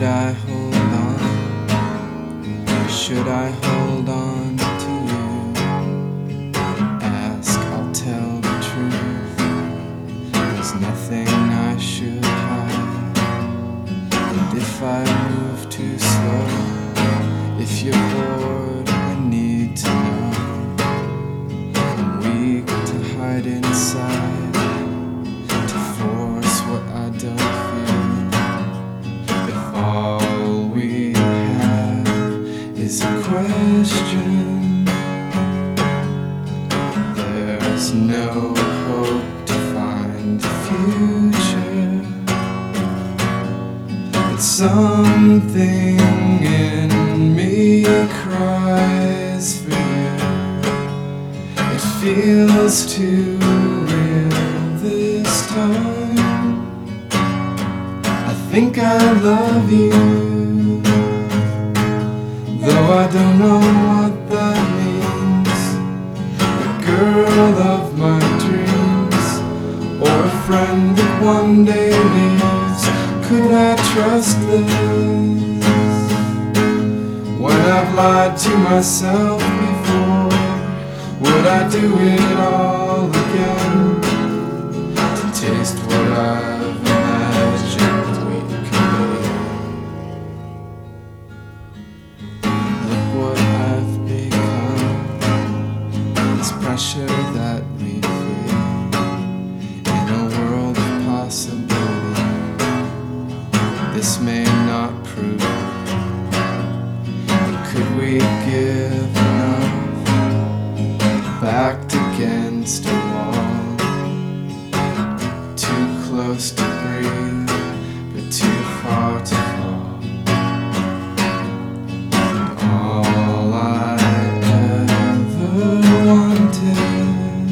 I hold on? Or should I hold on to you? Ask, I'll tell the truth. There's nothing I should hide. And if I move too slow, if you're bored, I need to know. I'm weak to hide inside, to force what I don't feel. If all we have is a question, there's no hope to find the future. But something in me cries for you. It feels too real this time. I think I love you, though I don't know what that means. The girl of my dreams, or a friend that one day leaves. Could I trust this? When I've lied to myself before, would I do it all again? To taste what I've imagined we could be. Look what I've become. This pressure that we feel in a world of possibility. This may not prove. Could we give enough? Backed against a wall, too close to breathe, but too far to fall. And all I ever wanted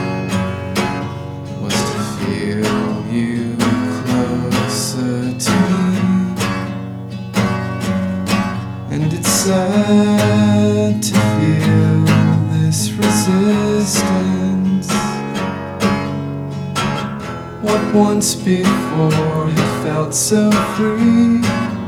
was to feel you closer to me. And it's sad to feel this resistance. What once before had felt so free,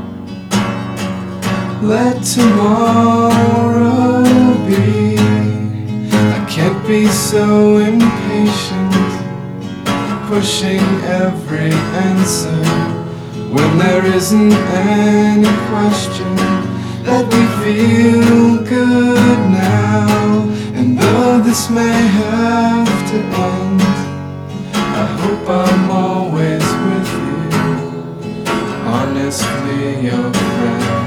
let tomorrow be. I can't be so impatient, pushing every answer when there isn't any question. Let me feel good now, and though this may have to end, I hope I'm always with you, honestly your friend.